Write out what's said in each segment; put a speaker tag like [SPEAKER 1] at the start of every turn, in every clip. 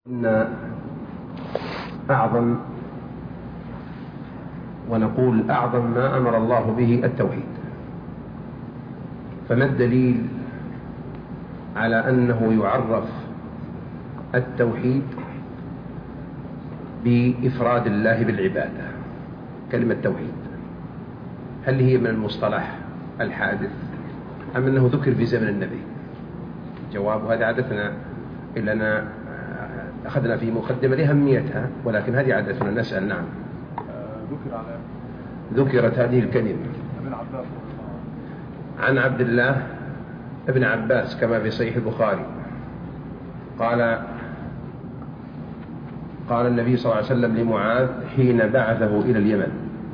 [SPEAKER 1] إن أعظم ونقول أعظم ما أمر الله به التوحيد. فما الدليل على أنه يعرف التوحيد بإفراد الله بالعبادة؟ كلمة توحيد هل هي من المصطلح الحادث أم أنه ذكر في زمن النبي؟ جواب هذا عادتنا إلا أخذنا في مقدمة لأهميتها، ولكن هذه عادتنا نسأل. نعم، ذكرت هذه الكلمة عن عبد الله ابن عباس كما في صحيح البخاري قال النبي صلى الله عليه وسلم لمعاذ حين بعثه إلى اليمن،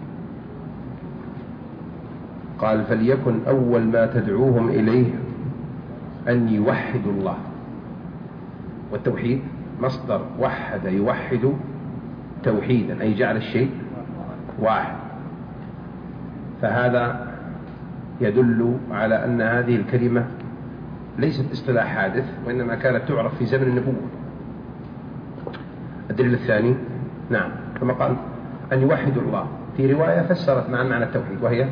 [SPEAKER 1] قال: فليكن أول ما تدعوهم إليه أن يوحدوا الله. والتوحيد مصدر وحد يوحد توحيدا، أي جعل الشيء واحد. فهذا يدل على أن هذه الكلمة ليست اصطلاح حادث، وإنما كانت تعرف في زمن النبوة. الدليل الثاني، نعم، كما قال أن يوحدوا الله، في رواية فسرت معنى التوحيد، وهي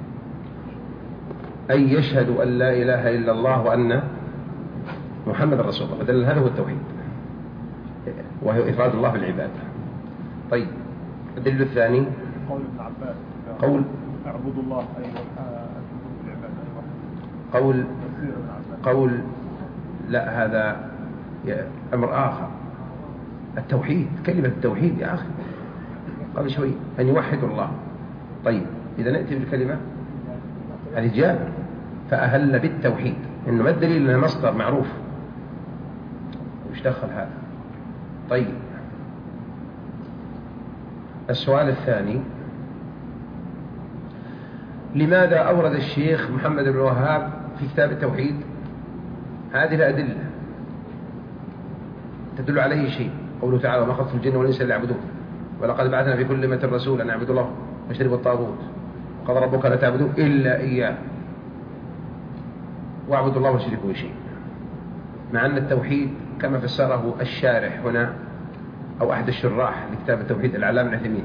[SPEAKER 1] أن يشهدوا أن لا إله إلا الله وأن محمد رسول الله. فدل هذا هو التوحيد، وهو إفراد الله بالعبادة. طيب، الدليل الثاني
[SPEAKER 2] قول ابن عباس،
[SPEAKER 1] قول
[SPEAKER 2] اعبدوا الله أي
[SPEAKER 1] بالعبادة. قول لا، هذا أمر آخر. التوحيد، كلمة التوحيد يا أخي قبل شوي أن يوحدوا الله. طيب، إذا نأتي بالكلمة هذه جاء فأهل بالتوحيد، إنه ما الدليل أنه مصدر معروف؟ وش دخل هذا؟ طيب، السؤال الثاني، لماذا أورد الشيخ محمد بن الوهاب في كتاب التوحيد هذه الأدلة تدل عليه شيء؟ قوله تعالى: وما خلقت الجن والإنس إلا يعبدون، ولقد بعثنا في كل أمة رسولا أن اعبدوا الله واجتنبوا الطاغوت، وقال ربك لا تعبدوا إلا إياه واعبدوا الله ولا تشركوا به شيئا. مع أن التوحيد كما فسره الشارح هنا أو أحد الشراح لكتاب التوحيد العلامة ابن عثيمين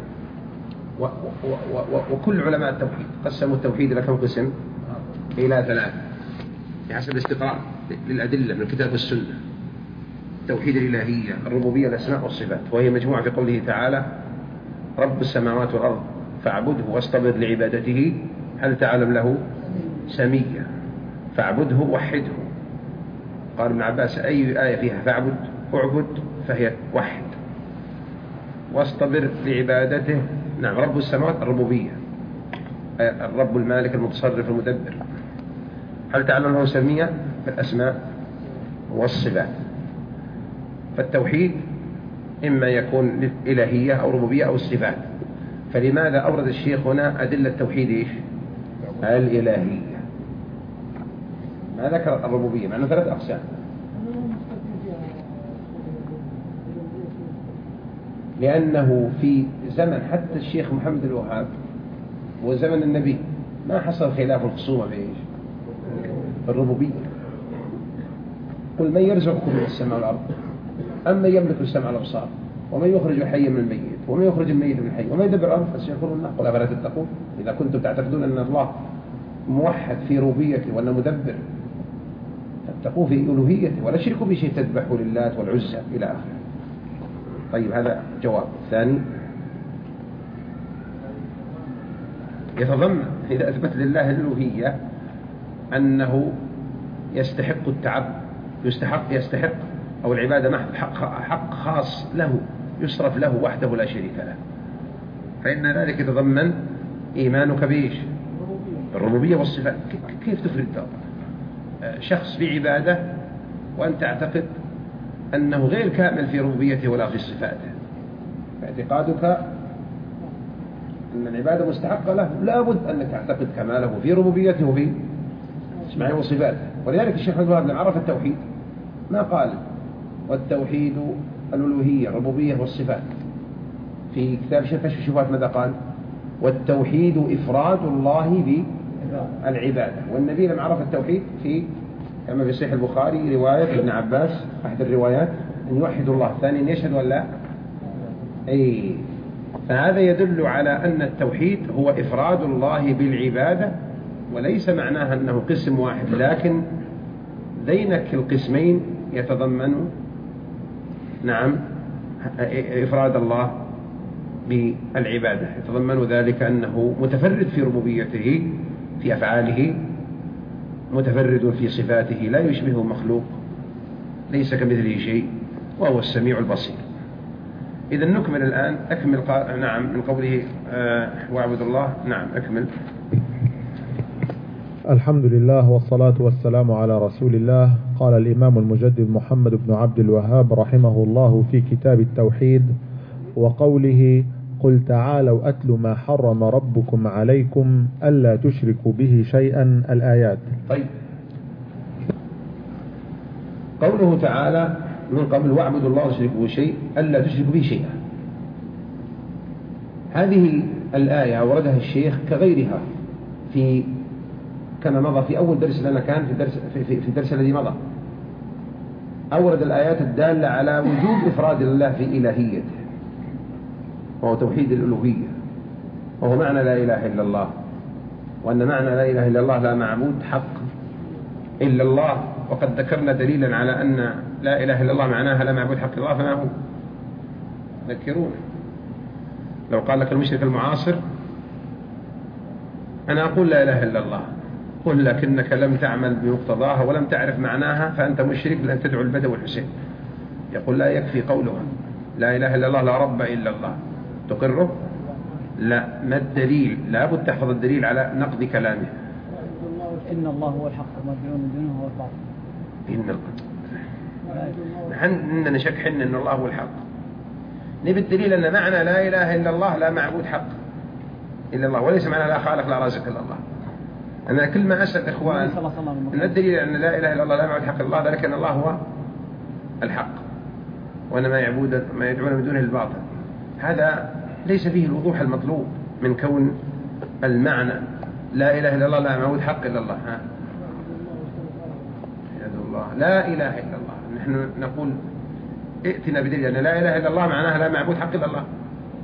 [SPEAKER 1] وكل علماء التوحيد قسموا التوحيد إلى كم قسم؟ إلى 3 بحسب الاستقراء للأدلة من الكتاب والسنة: توحيد الإلهية، الربوبية، الأسماء والصفات، وهي مجموعة في قوله تعالى: رب السماوات والأرض فاعبده واصطبر لعبادته هل تعلم له سميا، فاعبده وحده. قال ابن عباس: أي آية فيها فاعبد اعبد فهي وحد، واصطبر لعبادته. نعم، رب السماوات الربوبية، الرب المالك المتصرف المدبر. هل تعلم له سميا الأسماء والصفات. فالتوحيد إما يكون الإلهية أو ربوبية أو الصفات. فلماذا أورد الشيخ هنا أدلة التوحيد إيش؟ الإلهية. ما ذكر الربوبية مع أنه 3 أقسام. لأنه في زمن حتى الشيخ محمد الوهاب وزمن النبي ما حصل خلاف الخصومة في إيش؟ الربوبية. قل من يرزقكم من السماء والأرض أما يملك السمع والأبصار ومن يخرج الحي من الميت ومن يخرج الميت من الحي ومن يدبر الأمر فسيقولون الله. قل أفلا تتقون إذا كنتم تعتقدون أن الله موحد في ربوبيته وأنه مدبر فاتقوه في ألوهيته ولا تشركوا بشيء تذبحوا للات والعزى إلى آخره. طيب، هذا جواب. ثاني، يتضمن إذا أثبت لله الألوهية أنه يستحق التعب، يستحق أو العبادة حق خاص له يصرف له وحده لا شريك له، فإن ذلك يتضمن إيمانك بإيش؟ الربوبية والصفات. كيف تفرد شخص في عبادة وأنت تعتقد أنه غير كامل في ربوبيته ولا في صفاته؟ فاعتقادك أن العبادة مستحقة له لابد أنك تعتقد كماله في ربوبيته وفي اسماعه وصفاته. ولذلك الشيخ محمد بن عرف التوحيد ما قال والتوحيد الألوهية الربوبية والصفات. في كتاب كشف الشبهات ماذا قال؟ والتوحيد إفراد الله بالعبادة. والنبي لما عرف التوحيد في كما في صحيح البخاري رواية ابن عباس، أحد الروايات، أن يوحدوا الله، ثانيا أن يشهدوا أن لا. أي فهذا يدل على أن التوحيد هو إفراد الله بالعبادة، وليس معناها أنه قسم واحد، لكن ذينك القسمين يتضمن نعم إفراد الله بالعبادة، يتضمن ذلك أنه متفرد في ربوبيته في أفعاله، متفرد في صفاته، لا يشبه مخلوق، ليس كمثله شيء، وهو السميع البصير. إذا نكمل الآن، أكمل نعم من قوله واعبد الله. نعم أكمل.
[SPEAKER 3] الحمد لله والصلاة والسلام على رسول الله. قال الإمام المجدد محمد بن عبد الوهاب رحمه الله في كتاب التوحيد وقوله قل تعالوا أتل ما حرم ربكم عليكم ألا تشركوا به شيئا، الآيات.
[SPEAKER 1] طيب، قوله تعالى من قبل واعبدوا الله واشركوا به شيء ألا تشركوا به شيئا، هذه الآية أوردها الشيخ كغيرها في كما مضى في أول درس لنا، كان في الدرس الذي مضى أورد الآيات الدالة على وجوب إفراد الله في إلهيته، وهو توحيد الألوهية، وهو معنى لا إله إلا الله، وأن معنى لا إله إلا الله لا معبود حق إلا الله. وقد ذكرنا دليلا على أن لا إله إلا الله معناها لا معبود حق إلا الله، فما هو؟ ذكرونا. لو قال لك المشرك المعاصر أنا أقول لا إله إلا الله، قل لكنك لم تعمل بمقتضاها ولم تعرف معناها فأنت مشرك لأن تدعو البدو والحسين. يقول لا يكفي قولها لا إله إلا الله لا رب إلا الله، تقره؟ لا. ما الدليل؟ لابد تحفظ الدليل على نقض كلامه.
[SPEAKER 4] إن الله هو الحق وما يدعون من دونه هو الباطل.
[SPEAKER 1] نحن نشك حن إن الله هو الحق، نبي الدليل أن معنى لا إله إلا الله لا معبود حق إلا الله، وليس معنى لا خالق لا رازق إلا الله. أنا كل ما أسأل إخوان أن الدليل أن لا إله إلا الله لا معبود حق إلا الله، ذلك أن الله هو الحق وأن ما يدعون من دونه الباطل. هذا ليس فيه الوضوح المطلوب من كون المعنى لا إله إلا الله لا معبود حق إلا الله. الله لا إله إلا الله، نحن نقول ائتنا بدليل أن لا إله إلا الله معناها لا معبود حق إلا الله.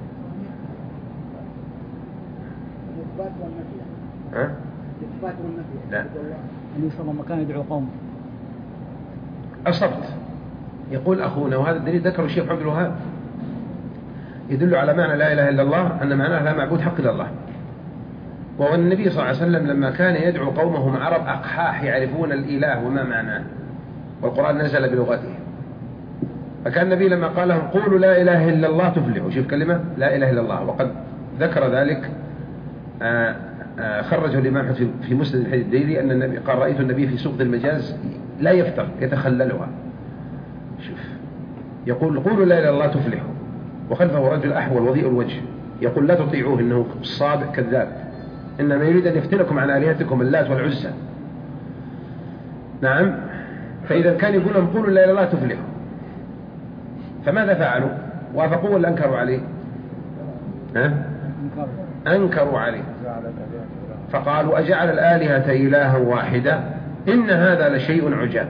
[SPEAKER 1] لا.
[SPEAKER 4] النبي صلى الله عليه وسلم كان يدعو قوم.
[SPEAKER 1] أصبت. يقول أخونا وهذا الدليل ذكره الشيخ عبد الوهاب يدل على معنى لا إله إلا الله أن معناها لا معبود حق إلا الله. وهو النبي صلى الله عليه وسلم لما كان يدعو قومهم عرب أقحاح يعرفون الإله وما معناه، والقرآن نزل بلغته، فكان النبي لما قال لهم قولوا لا إله إلا الله تفلحوا، شوف كلمة لا إله إلا الله، وقد ذكر ذلك خرجه الإمام في مسند الحديث الديلي أن النبي قال رأيت النبي في سوق المجاز لا يفتر يتخللها، شوف يقول قولوا لا إله إلا الله تفلحوا، وخلفه رجل أحول وضيء الوجه يقول لا تطيعوه إنه صادق كذاب، إنما يريد أن يفتنكم عن آلهتكم اللات والعزى. نعم. فإذا كان يقول لهم قولوا لا إله إلا الله تفلحوا، فماذا فعلوا؟ وافقوا ولا أنكروا عليه؟ أنكروا عليه، فقالوا أجعل الآلهة إلها واحدة إن هذا لشيء عجاب.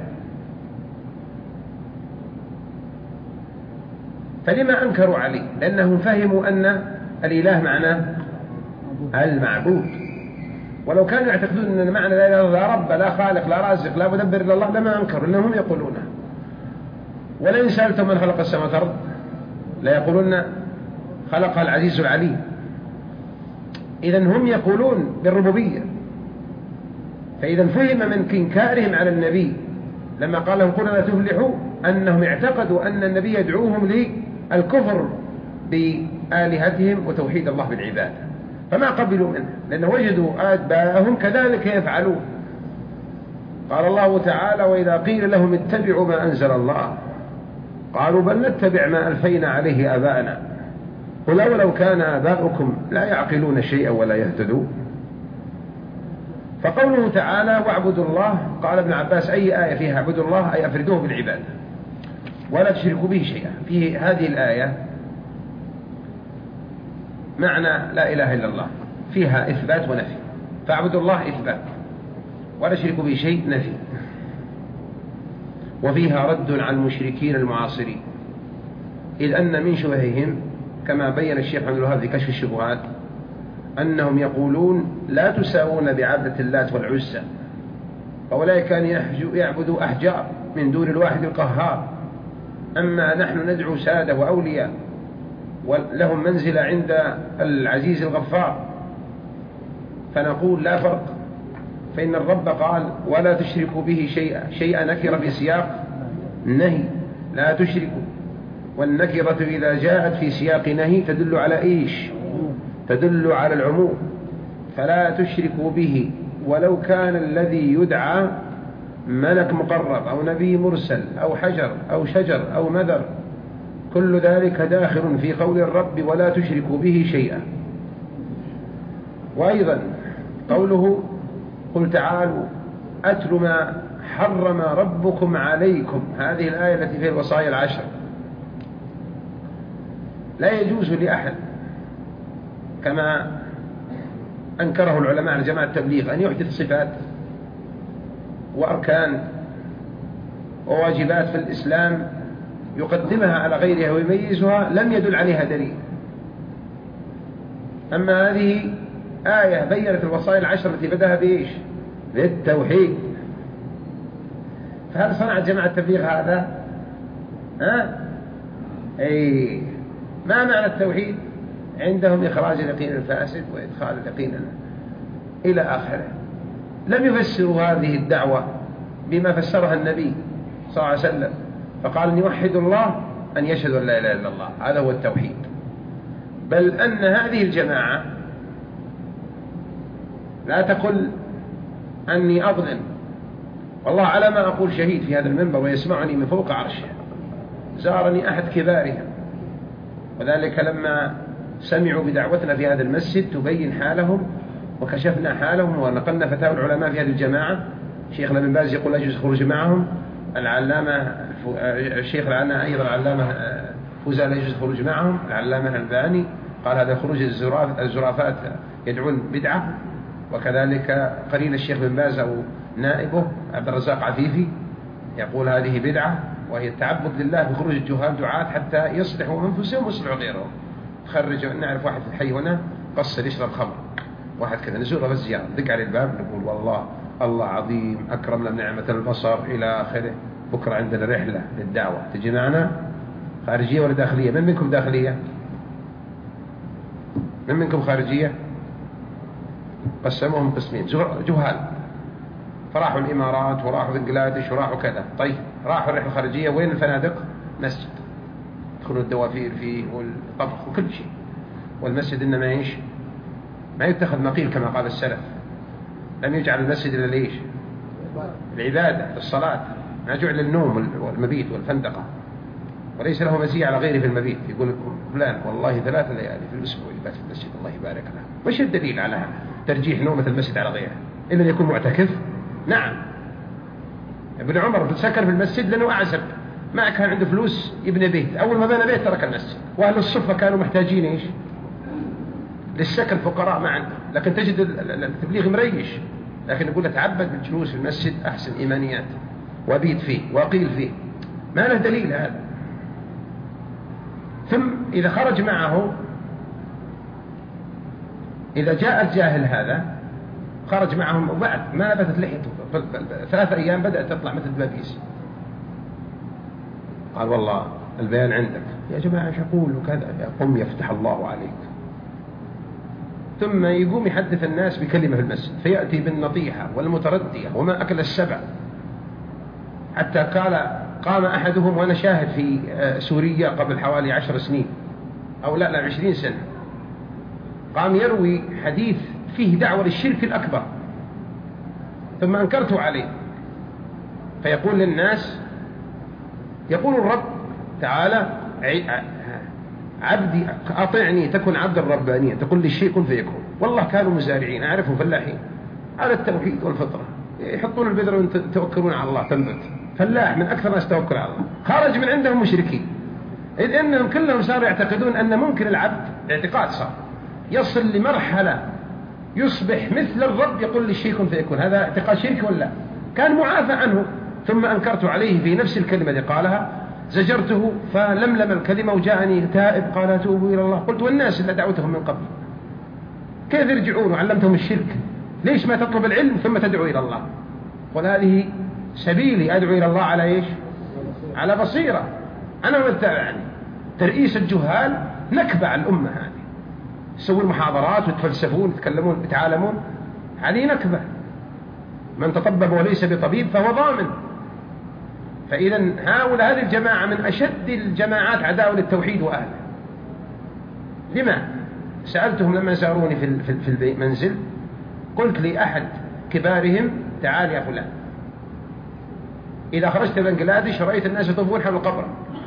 [SPEAKER 1] فلما أنكروا عليه؟ لأنهم فهموا أن الإله معناه المعبود، ولو كانوا يعتقدون أن معنى لا إله إلا الله لا رب لا خالق لا رازق لا مدبر إلا الله لما أنكروا، لأنهم يقولونه. ولئن سألتم من خلق السماوات والأرض لا يقولون خلقها العزيز العليم. إذن هم يقولون بالربوبية، فإذا فهم من إنكارهم على النبي لما قال لهم قولوا لا تفلحوا أنهم اعتقدوا أن النبي يدعوهم للكفر بآلهتهم وتوحيد الله بالعبادة، فما قبلوا منه لأن وجدوا آباءهم كذلك يفعلون. قال الله تعالى وإذا قيل لهم اتبعوا ما أنزل الله قالوا بل نتبع ما ألفينا عليه آباءنا قل أولو كان آباؤكم لا يعقلون شيئا ولا يهتدون. فقوله تعالى واعبدوا الله، قال ابن عباس أي آية فيها اعبدوا الله أي أفردوه بالعبادة ولا تشركوا به شيئا. في هذه الآية معنى لا إله إلا الله فيها إثبات ونفي، فاعبدوا الله إثبات ولا تشركوا به شيء نفي. وفيها رد على المشركين المعاصرين، إذ أن من شبههم كما بين الشيخ محمد الوهاب في كشف الشبهات أنهم يقولون لا تساوون بعبدة اللات والعزى، فأولئك كانوا يعبدوا أحجار من دون الواحد القهار، أما نحن ندعو سادة وأولياء ولهم منزلة عند العزيز الغفار، فنقول لا فرق، فإن الرب قال ولا تشركوا به شيئا نكر في سياق نهي، لا تشركوا، والنكرة إذا جاءت في سياق نهي تدل على إيش؟ تدل على العموم، فلا تشركوا به ولو كان الذي يدعى ملك مقرب أو نبي مرسل أو حجر أو شجر أو مذر، كل ذلك داخل في قول الرب ولا تشركوا به شيئا. وأيضا قوله قل تعالوا أتل ما حرم ربكم عليكم، هذه الآية التي فيها الوصايا العشر، لا يجوز لأحد كما أنكره العلماء على جماعة التبليغ أن يحدث صفات وأركان وواجبات في الإسلام يقدمها على غيرها ويميزها لم يدل عليها دليل. أما هذه آية بيّنت الوصايا العشر التي بدأها بإيش؟ بالتوحيد. فهل صنعت جماعة التبليغ هذا؟ أي ما معنى التوحيد؟ عندهم إخراج اليقين الفاسد وإدخال اليقين إلى آخره. لم يفسروا هذه الدعوة بما فسرها النبي صلى الله عليه وسلم، فقال أن يوحد الله أن يشهد أن لا إله إلا الله، هذا هو التوحيد. بل أن هذه الجماعة لا تقل أني أظلم، والله على ما أقول شهيد في هذا المنبر ويسمعني من فوق عرشه، زارني أحد كبارهم، وذلك لما سمعوا بدعوتنا في هذا المسجد تبين حالهم وكشفنا حالهم ونقلنا فتاوى العلماء في هذه الجماعة. شيخنا ابن باز يقول لا يجوز الخروج معهم، العلامة الشيخ العلامة أيضا العلامة فوزان لا يجوز الخروج معهم، العلامة الألباني قال هذا خروج الزرافات يدعون بدعة، وكذلك قرين الشيخ بن باز أو نائبه عبد الرزاق عفيفي يقول هذه بدعة، وهي التعبد لله بخروج الجهال دعاة حتى يصلحوا أنفسهم ويصلحوا غيرهم. تخرج نعرف واحد في الحي هنا قصر يشرب خمر، واحد كذا نزوره بالزيارة دق على الباب نقول والله الله عظيم أكرمنا بنعمة البصر إلى آخره، بكرة عندنا رحلة للدعوة تجي معنا، خارجية ولا داخلية؟ من منكم داخلية؟ من منكم خارجية؟ قسموهم قسمين جهال، فراحوا الإمارات وراحوا بنجلاديش وراحوا كذا. طيب راحوا الرحلة الخارجية وين الفنادق؟ مسجد يدخلون الدوافير فيه والطبخ وكل شيء، والمسجد إنما إيش؟ ما يتخذ مقيل كما قال السلف، لم يجعل المسجد إلا ليش؟ العبادة الصلاة، ما جعل للنوم والمبيت والفندقة، وليس له مزية على غيره في المبيت. يقول فلان والله 3 ليالي في الأسبوع يبات في المسجد الله يبارك له. وش الدليل على ترجيح نومة المسجد على غيره؟ إلا يكون معتكف؟ نعم، ابن عمر سكن في المسجد لأنه أعزب، ما كان عنده فلوس يبني بيت، أول ما بنى بيت ترك المسجد، وأهل الصفة كانوا محتاجين إيش؟ للسكن، فقراء ما عنده، لكن تجد التبليغ مريش، لكن يقول أتعبد بالجلوس في المسجد أحسن إيمانيات وأبيت فيه وأقيل فيه، ما له دليل هذا. ثم إذا خرج معه، إذا جاء الجاهل هذا خرج معهم وبعد ما نبتت لحيته 3 أيام بدأت تطلع مثل دبابيس، قال والله البيان عندك يا جماعة ايش أقول وكذا، قم يفتح الله عليك. ثم يقوم يحدث الناس بكلمة في المسجد، فيأتي بالنطيحة والمتردية وما أكل السبع، حتى قام أحدهم وأنا شاهد في سوريا قبل حوالي 10 سنين أو لا 20 سنة، قام يروي حديث فيه دعوة للشرك الأكبر، ثم أنكرت عليه، فيقول للناس يقول الرب تعالى عبدي أطعني تكن عبد الربانية، تقول لي الشيء كن فيكون. والله كانوا مزارعين أعرفهم فلاحين على التوحيد والفطرة، يحطون البذرة ويتوكلون على الله تنبت، فلاح من أكثر ناس توكل على الله. خرج من عندهم مشركين، إذ أنهم كلهم صاروا يعتقدون أن ممكن العبد اعتقاد صار يصل لمرحلة يصبح مثل الرب يقول لي الشيء كن فيكون، هذا اعتقاد شرك ولا كان معافى عنه، ثم أنكرت عليه في نفس الكلمة التي قالها، زجرته فلملم الكلمة وجاءني تائب قال توبوا إلى الله. قلت والناس اللي دعوتهم من قبل كيف يرجعون وعلمتهم الشرك؟ ليش ما تطلب العلم ثم تدعو إلى الله؟ قل هذه سبيلي أدعو إلى الله على إيش؟ على بصيرة أنا ومتابعني. ترئيس الجهال نكبة على الأمة هذه، يسوون محاضرات ويتفلسفون يتكلمون يتعالمون، هذه نكبة. من تطبب وليس بطبيب فهو ضامن. فإذا هؤلاء هذه الجماعة من أشد الجماعات عداوة للتوحيد وأهله. لما؟ سألتهم لما زاروني في المنزل، قلت لأحد كبارهم تعال يا فلان، إذا خرجت بنجلاديش رأيت الناس يطوفون حول القبر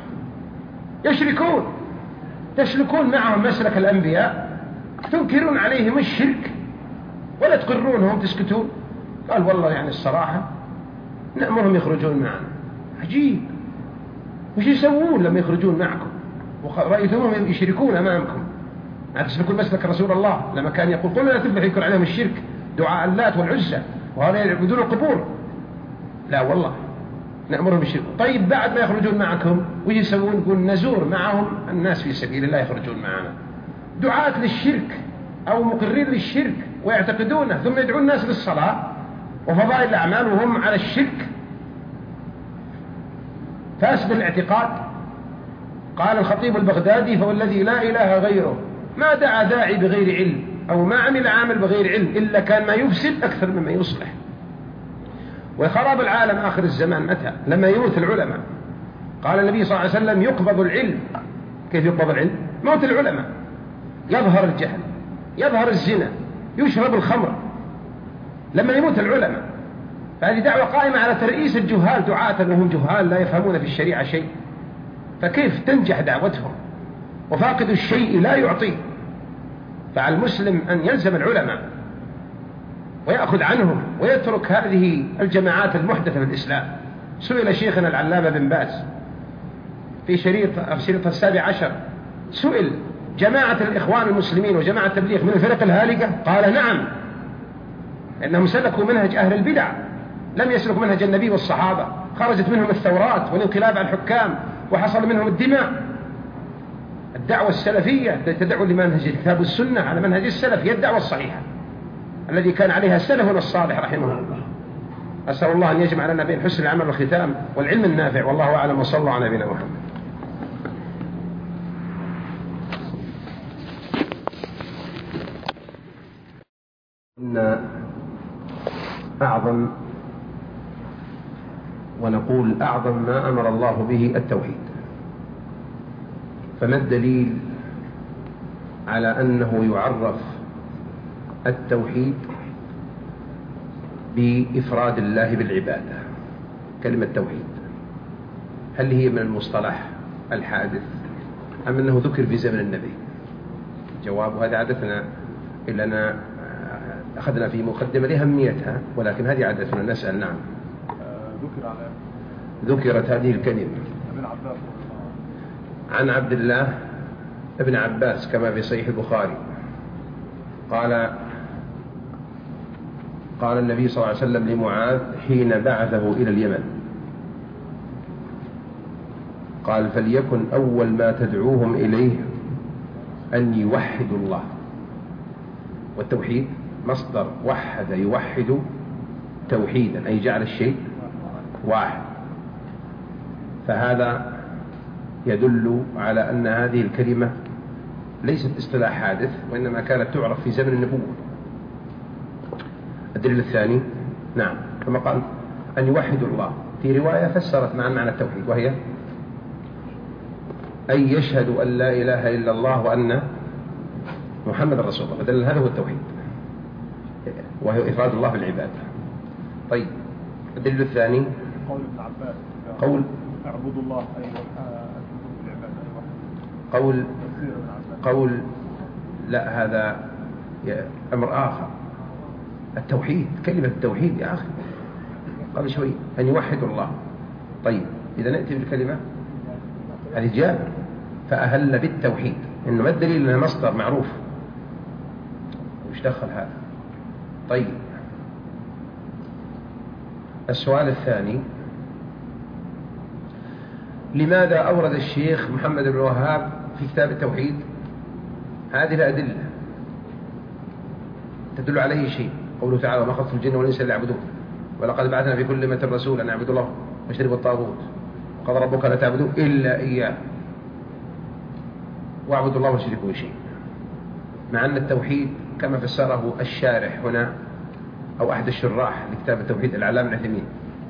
[SPEAKER 1] تسلكون معهم مسلك الأنبياء، تنكرون عليهم الشرك ولا تقرونهم تسكتون. قال والله يعني الصراحة نأمرهم يخرجون معنا. عجيب، وش يسوون لما يخرجون معكم ورأيتمهم يشركون أمامكم؟ تسلكون مسلك رسول الله لما كان يقول قل لا تفلح يكون عليهم الشرك دعاء اللات والعزى وهؤلاء يعبدون القبور. لا والله نأمرهم بالشرك. طيب بعد ما يخرجون معكم وش يسوون؟ يقول نزور معهم الناس في سبيل الله يخرجون معنا. دعاة للشرك أو مقرين للشرك ويعتقدونه، ثم يدعون الناس للصلاة وفضائل الأعمال وهم على الشرك. فاسد الاعتقاد. قال الخطيب البغدادي فوالذي لا إله غيره ما دعا داعي بغير علم أو ما عمل عامل بغير علم إلا كان ما يفسد أكثر مما يصلح. وخراب العالم آخر الزمان متى؟ لما يموت العلماء. قال النبي صلى الله عليه وسلم يقبض العلم. كيف يقبض العلم؟ موت العلماء، يظهر الجهل، يظهر الزنا، يشرب الخمر لما يموت العلماء. فهذه دعوة قائمة على ترئيس الجهال دعاة وهم جهال لا يفهمون في الشريعة شيء، فكيف تنجح دعوتهم؟ وفاقد الشيء لا يعطيه. فعلى المسلم أن يلزم العلماء ويأخذ عنهم ويترك هذه الجماعات المحدثة في الإسلام. سئل شيخنا العلامة بن باز في شريط 17 سئل جماعة الإخوان المسلمين وجماعة التبليغ من الفرق الهالكة؟ قال نعم، إنهم سلكوا منهج أهل البدع، لم يسلكوا منهج النبي والصحابة، خرجت منهم الثورات والانقلاب على الحكام وحصل منهم الدماء. الدعوة السلفية تدعو لمنهج الكتاب والسنة على منهج السلف، هي الدعوة الصحيحة الذي كان عليها سلفنا الصالح رحمه الله. أسأل الله أن يجمع لنا بين حسن العمل والختام والعلم النافع، والله أعلم، وصلى الله على نبينا محمد. إن أعظم ونقول أعظم ما أمر الله به التوحيد. فما الدليل على أنه يعرف التوحيد بإفراد الله بالعبادة؟ كلمة توحيد هل هي من المصطلح الحادث أم أنه ذكر في زمن النبي؟ جواب هذا عادتنا إلا أخذنا في مقدمة لأهميتها، ولكن هذه عادتنا نسأل. نعم ذكرت هذه الكلمة عن عبد الله ابن عباس كما في صحيح البخاري قال النبي صلى الله عليه وسلم لمعاذ حين بعثه إلى اليمن، قال فليكن أول ما تدعوهم إليه أن يوحدوا الله. والتوحيد مصدر وحد يوحد توحيدا، أي جعل الشيء واحد. فهذا يدل على أن هذه الكلمة ليست اصطلاح حادث، وإنما كانت تعرف في زمن النبوة. الدليل الثاني نعم كما قال أن يوحدوا الله، في رواية فسرت معنى التوحيد وهي أن يشهدوا أن لا إله إلا الله وأن محمد رسول الله، فدل هذا هو التوحيد وهو إفراد الله بالعبادة. طيب الدليل الثاني
[SPEAKER 2] قول ابن عباس
[SPEAKER 1] قول
[SPEAKER 2] اعبدوا الله أي بالعبادة.
[SPEAKER 1] قول لا، هذا أمر آخر. التوحيد كلمة التوحيد يا أخي قبل شوي أن يوحدوا الله. طيب إذا نأتي بالكلمة هذه جابر فأهل بالتوحيد، إنه ما الدليل أنه مصدر معروف؟ وش دخل هذا؟ طيب السؤال الثاني لماذا أورد الشيخ محمد بن الوهاب في كتاب التوحيد هذه الأدلة تدل عليه شيء؟ قوله تعالى: وما خلقت الجن والإنس إلا ليعبدون ولقد بعثنا في كل أمة رسولا أن اعبدوا الله واجتنبوا الطاغوت وقال ربك لا تعبدوا إلا إياه واعبدوا الله ولا تشركوا به شيئا. مع أن التوحيد كما فسره الشارح هنا أو أحد الشراح لكتاب التوحيد العلامة ابن عثيمين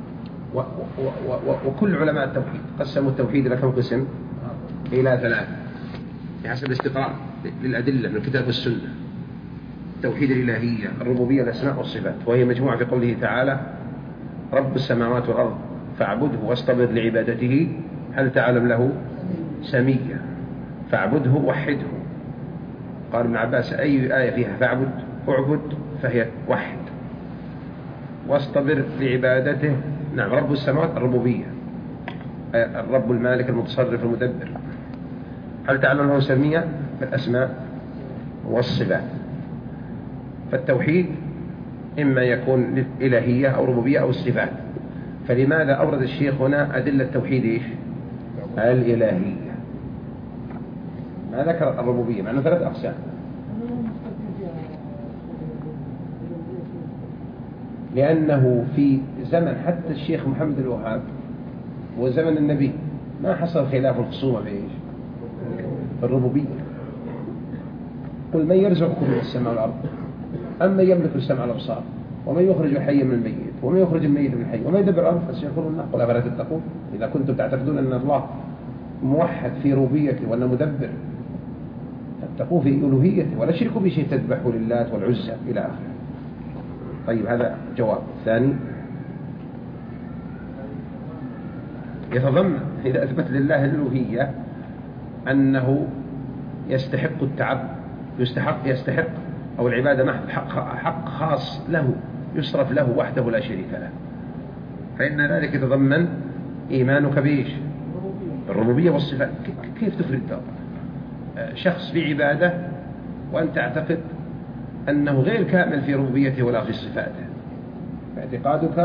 [SPEAKER 1] وكل علماء التوحيد قسموا التوحيد إلى كم قسم؟ إلى 3 بحسب الاستقراء للأدلة من الكتاب والسنة: توحيد الإلهية، الربوبية، الأسماء والصفات، وهي مجموعة في قوله تعالى: رب السماوات والأرض فاعبده واصطبر لعبادته هل تعلم له سميا، فاعبده وحده. قال ابن عباس: أي آية فيها فاعبد اعبد فهي وحد، واصطبر لعبادته. نعم، رب السماوات الربوبية، الرب المالك المتصرف المدبر. هل تعلم له سميا في الأسماء والصفات. فالتوحيد إما يكون للإلهية أو ربوبية أو الصفات. فلماذا أورد الشيخ هنا أدلة التوحيد إيش؟ الإلهية. ما ذكر الربوبية مع أنه 3 أقسام. لأنه في زمن حتى الشيخ محمد الوهاب وزمن النبي ما حصل خلاف الخصومة بإيش؟ الربوبية. قل من يرزقكم من السماء والأرض أم من يملك السمع والأبصار ومن يخرج الحي من الميت ومن يخرج الميت من الحي ومن يدبر الأمر فسيقولون قل أفلا تتقون. إذا كنتم تعتقدون أن الله موحد في ربوبيته وأنه مدبر فاتقوه في ألوهيته ولا تشركوا بشيء تذبحوا للات والعزى إلى آخره. طيب، هذا جواب. ثاني، يتضمن إذا أثبت لله الألوهية أنه يستحق التعبد، يستحق أو العبادة محض حق خاص له يصرف له وحده لا شريك له، فإن ذلك يتضمن إيمانك بإيش؟ بالربوبية والصفات. كيف تفرد شخص في عبادة وأنت تعتقد أنه غير كامل في ربوبيته ولا في صفاته؟ باعتقادك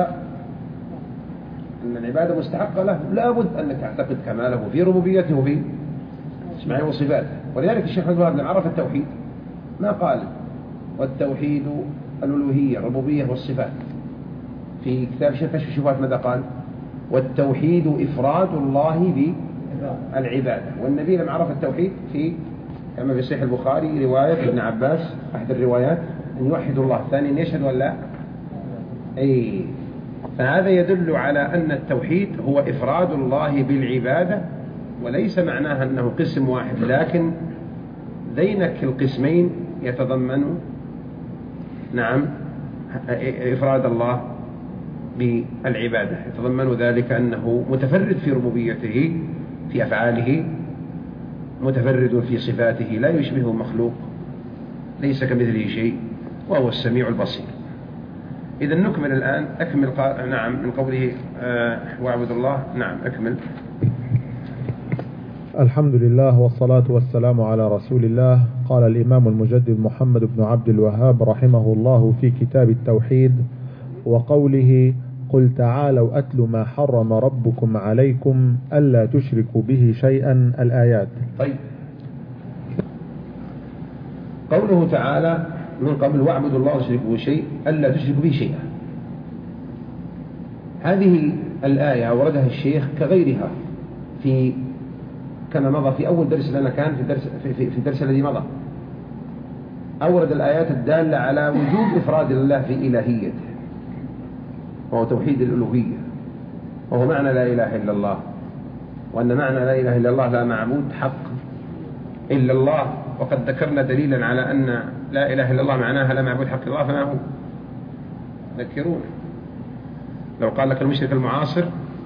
[SPEAKER 1] أن العبادة مستحقة له لابد أنك تعتقد كماله في ربوبيته وفي اسماعه وصفاته. ولذلك الشيخ محمد بن عرف التوحيد ما قال والتوحيد الألوهية الربوبية والصفات. في كتاب كشف الشبهات ماذا قال؟ والتوحيد إفراد الله بالعبادة. والنبي لما عرف التوحيد كما في صحيح البخاري رواية ابن عباس أحد الروايات أن يوحد الله، ثاني أن يشهد ولا أي. فهذا يدل على أن التوحيد هو إفراد الله بالعبادة، وليس معناها أنه قسم واحد، لكن ذينك القسمين يتضمن نعم إفراد الله بالعبادة، يتضمن ذلك أنه متفرد في ربوبيته في أفعاله، متفرد في صفاته لا يشبه مخلوق، ليس كمثله شيء، وهو السميع البصير. إذا نكمل الآن. أكمل نعم من قوله واعبد الله. نعم أكمل.
[SPEAKER 3] الحمد لله والصلاة والسلام على رسول الله. قال الإمام المجدد محمد بن عبد الوهاب رحمه الله في كتاب التوحيد وقوله قل تعالوا أتل ما حرم ربكم عليكم ألا تشركوا به شيئا، الآيات.
[SPEAKER 1] طيب، قوله تعالى من قبل واعبدوا الله ولا تشركوا به شيء ألا تشركوا به شيئا، هذه الآية أوردها الشيخ كغيرها كما مضى في أول درس لنا، كان في الدرس الذي مضى أورد الآيات الدالة على وجوب إفراد الله في إلهيته، وهو توحيد الألوهية، وهو معنى لا إله إلا الله، وأن معنى لا إله إلا الله لا معبود حق إلا الله. وقد ذكرنا دليلا على أن لا إله إلا الله معناها لا معبود حق الله، فما هو؟ ذكرون. لو قال لك المشرك المعاصر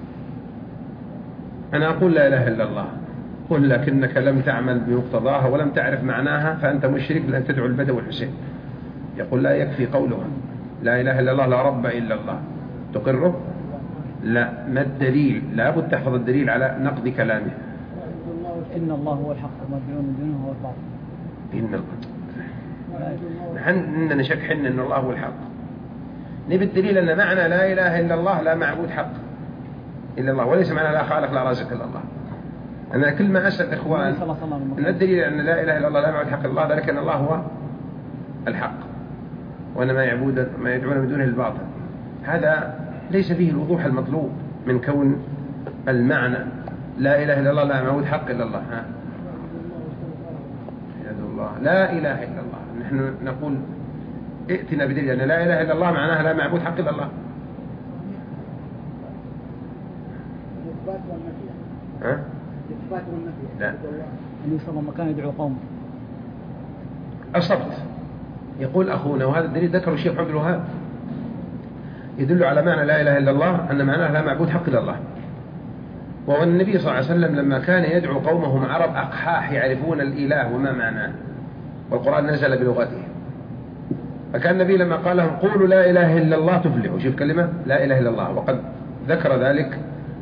[SPEAKER 1] أنا أقول لا إله إلا الله، قل لكنك لم تعمل بمقتضاها ولم تعرف معناها فأنت مشرك لأن تدعو البدو والحسين. يقول لا يكفي قولها لا إله إلا الله لا رب إلا الله، تقره؟ لا. ما الدليل؟ لابد تحفظ الدليل على نقد كلامه.
[SPEAKER 4] إن الله هو الحق وما يدعون دونه هو الباطل.
[SPEAKER 1] نحن عندنا شك حنا إن الله هو الحق، نبي الدليل أن معنى لا إله إلا الله لا معبود حق إلا الله، وليس معنى لا خالق لا رازق إلا الله. أنا كل ما أسأل إخوان
[SPEAKER 4] النبي صلى الله عليه وسلم
[SPEAKER 1] أن الدليل أن لا إله إلا الله لا معبود حق الله ذلك أن الله هو الحق وأن ما يدعون من دونه الباطل. هذا ليس فيه الوضوح المطلوب من كون المعنى لا إله إلا الله لا معبود حق إلا الله. الله لا إله إلا الله، نحن نقول ائتنا بدليل أن لا إله إلا الله معناها لا معبود حق إلا الله. ها؟ لا.
[SPEAKER 4] النبي صلى الله عليه وسلم كان يدعو قومه.
[SPEAKER 1] أصبت. يقول أخونا وهذا الدليل ذكره الشيخ عبد الوهاب يدل على معنى لا إله إلا الله أن معناها لا معبود حق إلا الله. وهو النبي صلى الله عليه وسلم لما كان يدعو قومهم عرب أقحاح يعرفون الإله وما معناه والقرآن نزل بلغته، فكان النبي لما قال لهم قولوا لا إله إلا الله تفلحوا، شوف كلمة لا إله إلا الله، وقد ذكر ذلك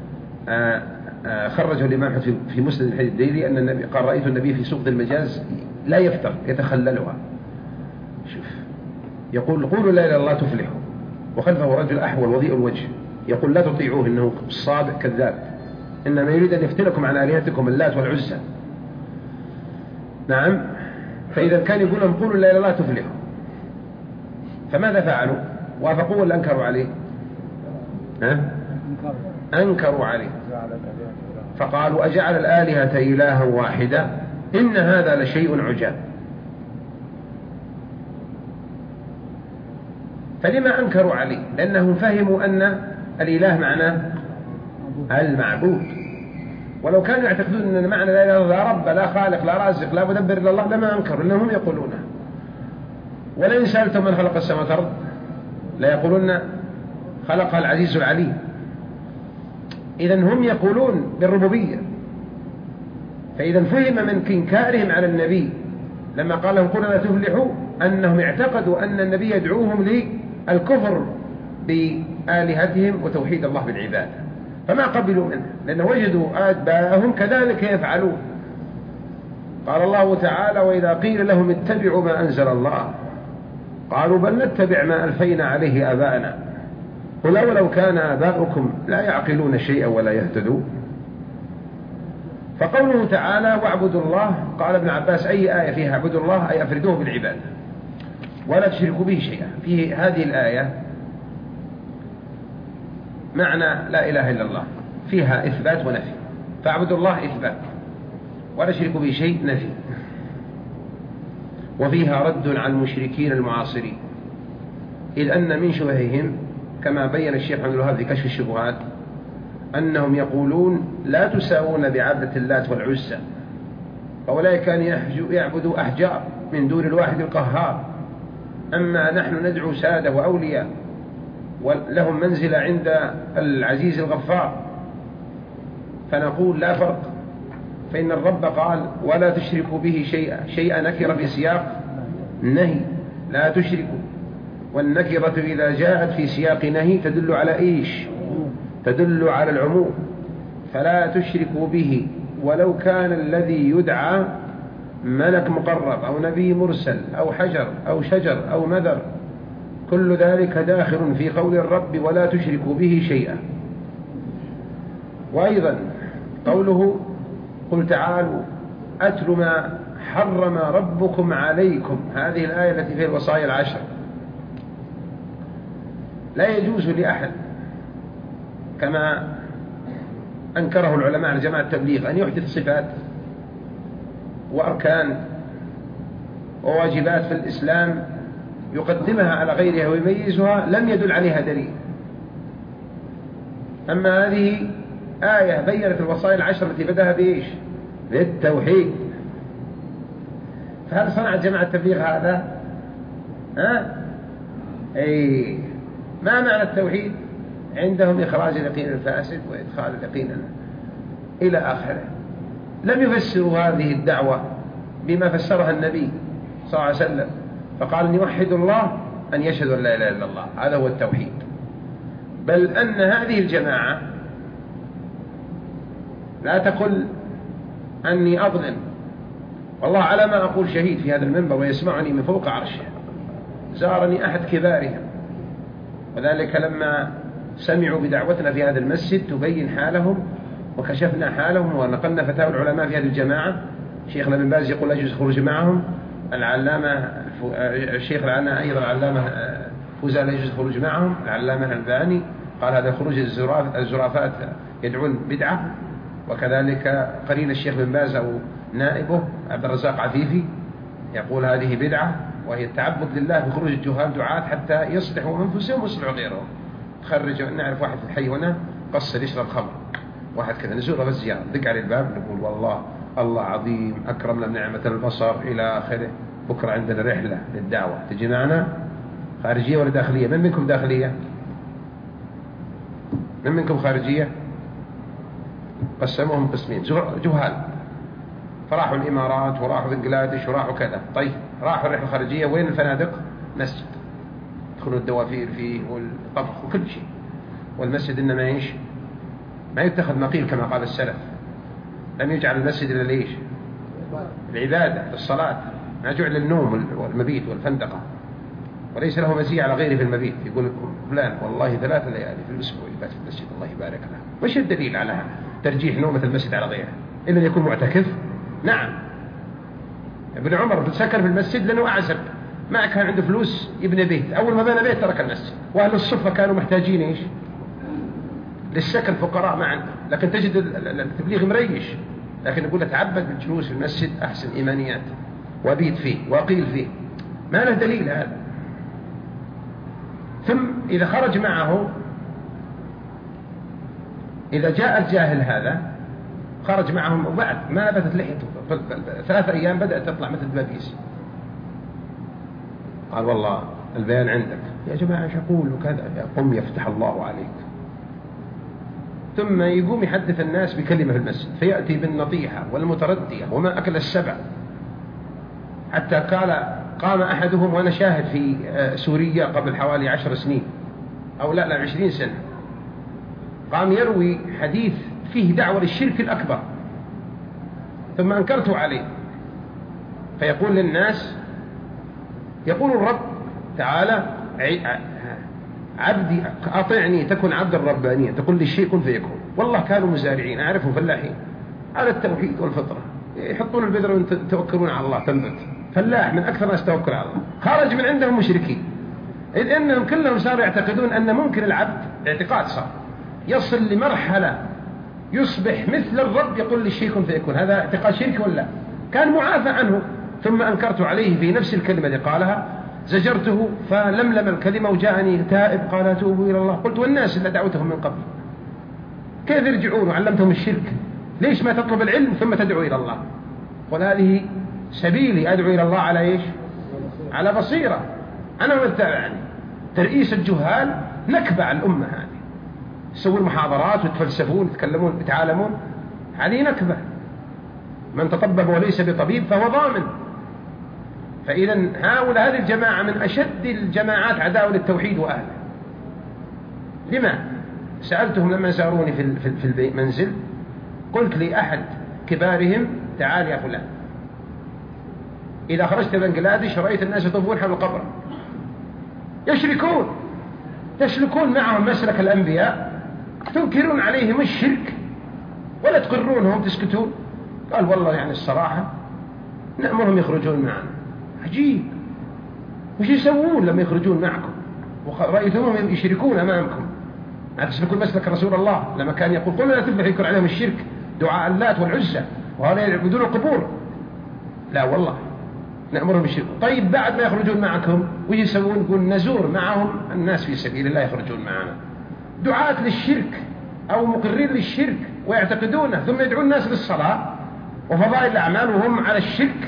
[SPEAKER 1] خرجه الإمام في مسند الحديث الديلي أن النبي قال رأيت النبي في سوق المجاز لا يفتر يتخللها. شوف يقول قولوا لا إله إلا الله تفلحوا، وخلفه رجل أحول وضيء الوجه يقول لا تطيعوه إنه صادق كذاب، إنما يريد أن يفتنكم عن آلهتكم اللات والعزى. نعم، فإذا كان يقول لهم قولوا لا إله إلا الله تفلحوا، فماذا فعلوا؟ وافقوا ولا أنكروا عليه؟ أنكروا عليه، فقالوا أجعل الآلهة إلها واحدة إن هذا لشيء عجاب. فلما أنكروا عليه؟ لأنهم فهموا أن الإله معناه المعبود، ولو كانوا يعتقدون أن معنى لا إله إلا الله لا رب لا خالق لا رازق لا مدبر إلا الله لما أنكروا، لأنهم يقولونه. ولئن سألتم من خلق السماوات والأرض لا يقولون خلقها العزيز العليم. إذن هم يقولون بالربوبية. فإذا فهم من إنكارهم على النبي لما قال لهم قلنا لا تفلحوا أنهم اعتقدوا أن النبي يدعوهم للكفر بآلهتهم وتوحيد الله بالعبادة، فما قبلوا منه لأنه وجدوا آباءهم كذلك يفعلون. قال الله تعالى وإذا قيل لهم اتبعوا ما أنزل الله قالوا بل نتبع ما ألفينا عليه آباءنا قل ولو كان آباؤكم لا يعقلون شيئا ولا يهتدون. فقوله تعالى واعبدوا الله، قال ابن عباس أي آية فيها اعبدوا الله أي أفردوه بالعبادة ولا تشركوا به شيئا. في هذه الآية معنى لا إله إلا الله فيها إثبات ونفي، فاعبدوا الله إثبات ولا تشركوا به شيء نفي، وفيها رد على المشركين المعاصرين، إذ أن من شبههم كما بين الشيخ عبد الوهاب في كشف الشبهات أنهم يقولون لا تساوون بعبدة اللات والعزى، فأولئك كانوا يعبدوا أحجار من دون الواحد القهار، أما نحن ندعو سادة وأولياء ولهم منزلة عند العزيز الغفار، فنقول لا فرق، فإن الرب قال ولا تشركوا به شيئا نكر في سياق نهي لا تشركوا، والنكرة إذا جاءت في سياق نهي تدل على إيش؟ تدل على العموم. فلا تشركوا به ولو كان الذي يدعى ملك مقرب أو نبي مرسل أو حجر أو شجر أو مذر، كل ذلك داخل في قول الرب ولا تشركوا به شيئا. وأيضا قوله قل تعالوا أتل ما حرم ربكم عليكم، هذه الآية التي فيها الوصايا العشر. لا يجوز لأحد كما أنكره العلماء على جماعة التبليغ أن يحدث صفات وأركان وواجبات في الإسلام يقدمها على غيرها ويميزها لم يدل عليها دليل. أما هذه آية بيّنت الوصايا العشر التي بدأها بإيش؟ بالتوحيد. فهل صنعت جماعة التبليغ هذا؟ أي ما معنى التوحيد؟ عندهم إخراج اليقين الفاسد وإدخال اليقين إلى آخره. لم يفسروا هذه الدعوة بما فسرها النبي صلى الله عليه وسلم، فقال أن يوحد الله أن يشهد أن لا إله إلا الله، هذا هو التوحيد. بل أن هذه الجماعة لا تقل أني أظلم، والله على ما أقول شهيد في هذا المنبر ويسمعني من فوق عرشه. زارني أحد كبارهم، وذلك لما سمعوا بدعوتنا في هذا المسجد تبين حالهم وكشفنا حالهم ونقلنا فتاوى العلماء في هذه الجماعة. شيخنا بن باز يقول لا يجوز الخروج معهم، الشيخ العلامة أيضا العلامة فوزان لا يجوز الخروج معهم، العلامة الألباني قال هذا خروج الزرافات يدعون بدعة، وكذلك قرين الشيخ بن باز أو نائبه عبد الرزاق عفيفي يقول هذه بدعة، وهي التعبد لله بخروج الجهال دعاة حتى يصلحوا أنفسهم ويصلحوا غيرهم. تخرج نعرف واحد في الحي هنا قصر يشرب خمر، واحد كذا نزوره بس زيارة، دق على الباب نقول والله الله عظيم أكرمنا بنعمة البصر إلى آخره، بكرة عندنا رحلة للدعوة، تجي معنا؟ خارجية ولا داخلية؟ من منكم داخلية؟ من منكم خارجية؟ قسموهم قسمين جهال، فراحوا الإمارات وراحوا بنغلاديش وراحوا كذا. طيب راحوا الرحلة الخارجية، وين الفنادق؟ مسجد، يدخلوا الدوافير فيه والطبخ وكل شيء، والمسجد إنما إيش؟ ما يتخذ مقيل كما قال السلف، لم يجعل المسجد إلا ليش؟ العبادة، الصلاة، ما جعل للنوم والمبيت والفندقة، وليس له مزية على غيره في المبيت. يقول فلان والله 3 ليالي في الأسبوع يبات في المسجد الله يبارك له. وش الدليل على ترجيح نومة المسجد على غيره؟ إلا أن يكون معتكف. نعم، ابن عمر سكن في المسجد لأنه أعزب، ما كان عنده فلوس يبني بيت، أول ما بنى بيت ترك المسجد. وأهل الصفة كانوا محتاجين إيش؟ للسكن، فقراء ما عنده، لكن تجد التبليغ مريش، لكن يقول تعبد بالجلوس في المسجد أحسن إيمانيات، وبيت فيه وأقيل فيه، ما له دليل هذا. ثم إذا خرج معه، إذا جاء الجاهل هذا خرج معهم وبعد ما نبتت لحيته 3 أيام بدأت تطلع مثل الدبابيس، قال والله البيان عندك يا جماعة ايش أقول وكذا، قم يفتح الله عليك. ثم يقوم يحدث الناس بكلمة في المسجد، فيأتي بالنطيحة والمتردية وما أكل السبع، حتى قام أحدهم، وأنا شاهد في سوريا قبل حوالي 10 سنين أو لا 20 سنة، قام يروي حديث فيه دعوة للشرك الأكبر، ثم أنكرت عليه، فيقول للناس، يقول الرب تعالى عبدي أطعني تكن عبد الربانية، تقول لي الشيء كن فيكون. والله كانوا مزارعين أعرفهم فلاحين على التوحيد والفطرة، يحطون البذرة ويتوكلون على الله تنبت، فلاح من أكثر الناس توكل على الله. خرج من عندهم مشركين، إذ إنهم كلهم صاروا يعتقدون أن ممكن العبد اعتقاد صار يصل لمرحلة يصبح مثل الرب يقول لي الشيء كن فيكون. هذا اعتقاد شرك ولا؟ كان معافى عنه. ثم أنكرت عليه في نفس الكلمة اللي قالها، زجرته فلملم الكلمة وجاءني تائب قال أتوب إلى الله. قلت والناس اللي دعوتهم من قبل كيف يرجعون وعلمتهم الشرك؟ ليش ما تطلب العلم ثم تدعو إلى الله؟ قل هذه سبيلي أدعو إلى الله على إيش؟ على بصيرة أنا ومتابعني. ترئيس الجهال نكبة على الأمة هذه، يسوون محاضرات ويتفلسفون يتكلمون يتعالمون، هذه نكبة. من تطبب وليس بطبيب فهو ضامن. فإذا هؤلاء هذه الجماعة من أشد الجماعات عداوة للتوحيد وأهله. لما؟ سألتهم لما زاروني في المنزل، قلت لي أحد كبارهم تعال يا فلان، إذا خرجت بنغلاديش رأيت الناس يطوفون حول القبر تسلكون معهم مسلك الأنبياء، تنكرون عليهم الشرك ولا تقرونهم تسكتون. قال والله يعني الصراحة نأمرهم يخرجون معنا. عجيب، وش يسوون لما يخرجون معكم ورأيتهم يشركون أمامكم؟ ما تسلكون مسلك رسول الله لما كان يقول قل لا تفلح ينكر عليهم الشرك دعاء اللات والعزى وهؤلاء يعبدون القبور. لا والله نأمرهم بالشرك. طيب بعد ما يخرجون معكم وش يسوون؟ يقول نزور معهم الناس في سبيل الله يخرجون معنا، دعاة للشرك أو مقرين للشرك ويعتقدونه، ثم يدعون الناس للصلاة وفضائل الأعمال وهم على الشرك.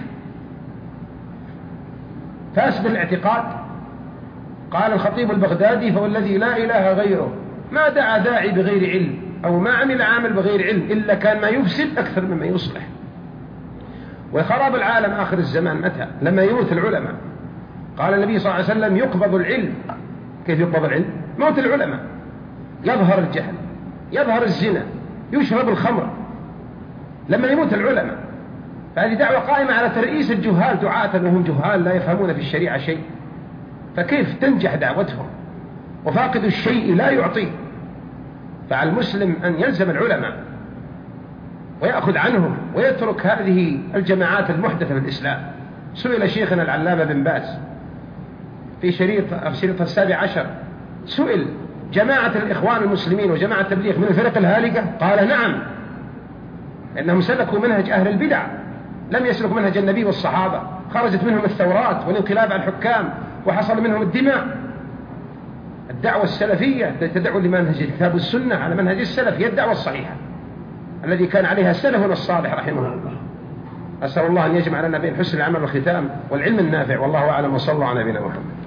[SPEAKER 1] فاسد الاعتقاد. قال الخطيب البغدادي فوالذي لا إله غيره ما دعا داعي بغير علم أو ما عمل عامل بغير علم إلا كان ما يفسد أكثر مما يصلح. وخراب العالم آخر الزمان متى؟ لما يموت العلماء. قال النبي صلى الله عليه وسلم يقبض العلم. كيف يقبض العلم؟ موت العلماء، يظهر الجهل، يظهر الزنا، يشرب الخمر لما يموت العلماء. فهذه دعوة قائمة على ترئيس الجهال دعاة وهم جهال لا يفهمون في الشريعة شيء، فكيف تنجح دعوتهم؟ وفاقد الشيء لا يعطيه. فعلى المسلم أن يلزم العلماء ويأخذ عنهم ويترك هذه الجماعات المحدثة في الإسلام. سئل شيخنا العلامة بن باز في شريط 17 سئل: جماعة الإخوان المسلمين وجماعة التبليغ من الفرق الهالكة؟ قال: نعم، لأنهم سلكوا منهج أهل البدع، لم يسلكوا منهج النبي والصحابة، خرجت منهم الثورات والانقلاب على الحكام وحصل منهم الدماء. الدعوة السلفية تدعو لمنهج الكتاب والسنة على منهج السلف، هي الدعوة الصحيحة الذي كان عليها سلفنا الصالح رحمه الله. أسأل الله أن يجمع لنا بين حسن العمل والختام والعلم النافع، والله أعلم، وصلى الله على نبينا محمد.